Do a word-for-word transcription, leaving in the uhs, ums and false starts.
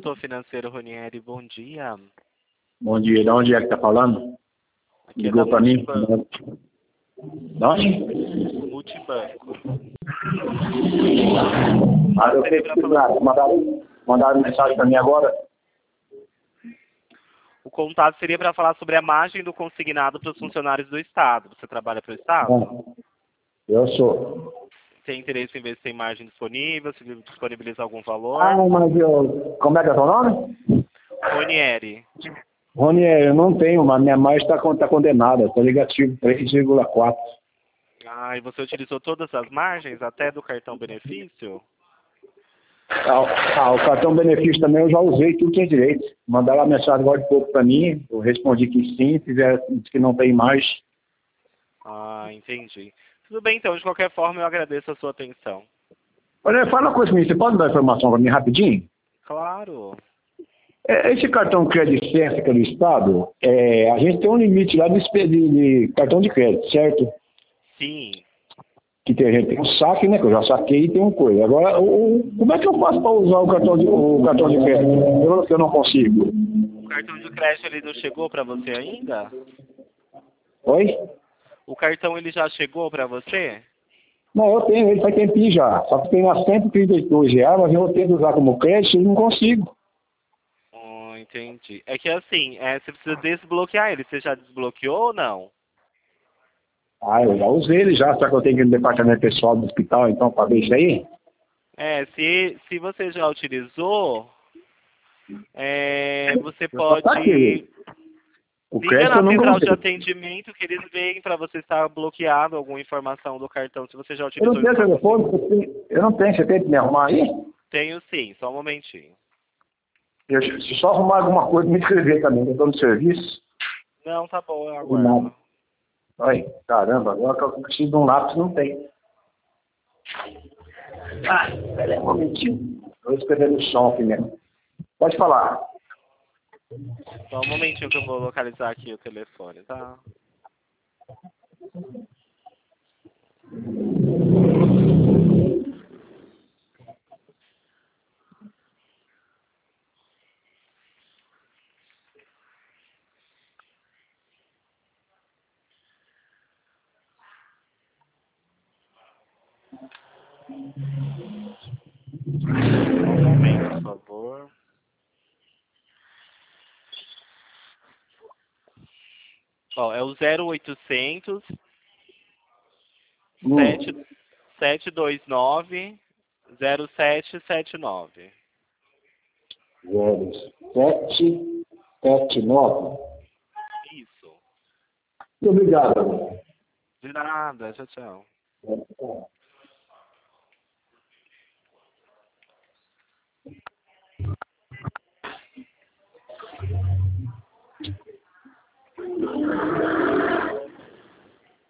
consultor financeiro Ronieri, bom dia. Bom dia, de onde é que tá falando? Aqui Ligou é da para mim? Multibanco. De onde? Multibanco. Ah, eu sei que mandaram, mandaram mensagem para mim agora. O contato seria para falar sobre a margem do consignado para os funcionários do Estado. Você trabalha para o Estado? Não, eu sou. Tem interesse em ver se tem margem disponível, se disponibiliza algum valor? Ah, mas eu... Como é que é o seu nome? Ronieri. Rony, eu não tenho, mas minha margem está tá condenada. Está negativo, três vírgula quatro. Ah, e você utilizou todas as margens, até do cartão benefício? Ah, ah, o cartão benefício também eu já usei tudo que é direito. Mandaram a mensagem agora de pouco para mim, eu respondi que sim, fizeram que não tem mais. Ah, entendi. Tudo bem, então. De qualquer forma, eu agradeço a sua atenção. Olha, fala uma coisa comigo, você pode dar informação para mim rapidinho? Claro. É, esse cartão crédito certo que é do Estado, é, a gente tem um limite lá de, de, de cartão de crédito, certo? Sim. Que tem, a gente tem um saque, né? Que eu já saquei e tem um coisa. Agora, o, o- como é que eu faço para usar o cartão de, o cartão de crédito? Eu, eu não consigo. O cartão de crédito, ele não chegou para você ainda? Oi? O cartão, ele já chegou para você? Não, eu tenho, ele faz tempinho já. Só que tem lá cento e trinta e dois reais, mas eu tento usar como crédito e não consigo. Oh, entendi. É que assim, é, você precisa desbloquear ele. Você já desbloqueou ou não? Ah, eu já usei ele já, só que eu tenho que ir no departamento pessoal do hospital, então, para ver isso aí. É, se, se você já utilizou, é, você Eu só pode... saquei. O Liga crédito eu na nunca central de usei. atendimento que eles veem para você estar bloqueado alguma informação do cartão. Se você já Eu não utilizou e tenho não telefone, conseguiu. você tem- eu não tenho, você tem que me arrumar aí? Tenho sim, só um momentinho. Eu, se só arrumar alguma coisa, me escrever também, eu estou no serviço. Não, tá bom, eu E nada. aguardo. Ai, caramba, agora que eu preciso de um lápis, não tem. Ah, peraí um momentinho. Estou escrevendo no chão aqui mesmo. Pode falar. Só um momentinho que eu vou localizar aqui o telefone, tá? Só um momento, por favor. Ó, é o zero oitocentos, Hum. sete dois nove, zero sete sete nove. Zero, sete, sete, nove. Isso. Muito obrigado. De nada, tchau, tchau. É, é.